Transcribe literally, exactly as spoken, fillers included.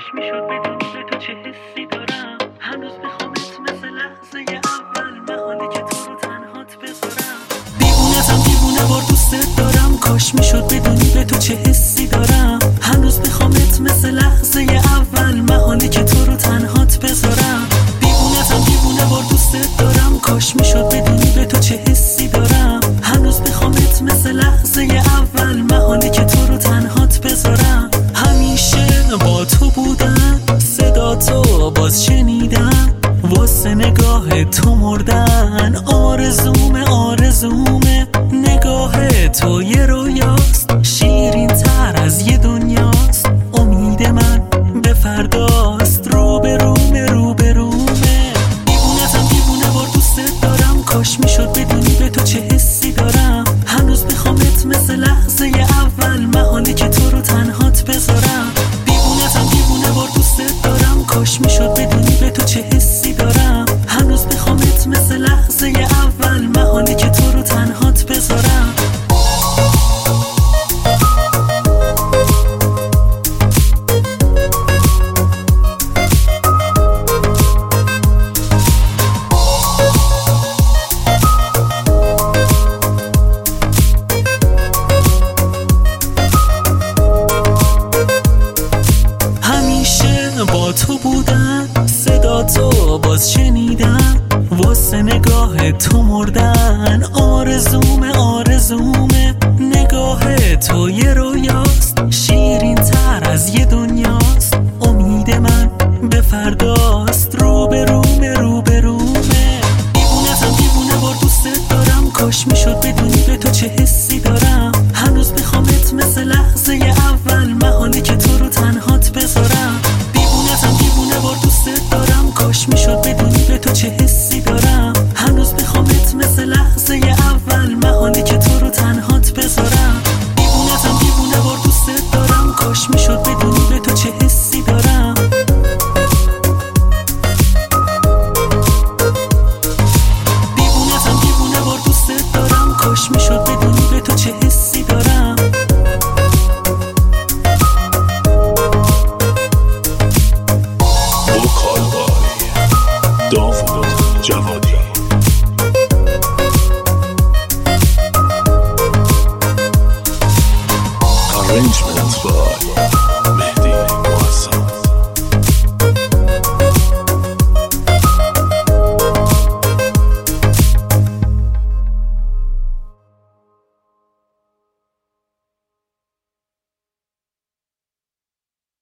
کاش میشد بدونی به تو چه حسی دارم. هنوز میخوامت مثل لحظه اول، محاله که تو رو تنهات بذارم. دیوونتم دیوونه بار دوستت دارم. کاش میشد بدونی به تو چه حسی دارم. هنوز میخوامت مثل لحظه اول، محاله که تو رو تنهات بذارم. دیوونتم دیوونه بار دوستت دارم. کاش میشد بدونی به تو چه حسی دارم. هنوز میخوامت مثل لحظه اول، محاله که تو رو تنهات بذارم. همیشه با تو بودم، صدا تو باز شنیدم، واسه نگاه تو مردن. آرزومه آرزومه نگاه تو یه رویاست، شیرین تر از یه دنیاست. امید من به فرداست، رو به رومه رو به رومه. دیوونتم دیوونه بار دوستت دارم. کاش میشد بدونی به تو چه حسی دارم. هنوز میخوامت مثل لحظه اول، محاله که تو رو تنهات بذارم. دیوونتم دیوونه بار دوستت دارم. کاش میشد بدونی به تو چه حسی دارم. هنوز میخوامت مثل لحظه اول، محاله که تو رو تنهات بذارم. با تو بودم، صدا تو باز شنیدم، واسه نگاه تو مردن. آرزومه آرزومه نگاه تو یه رویاست، شیرین تر از یه دنیا.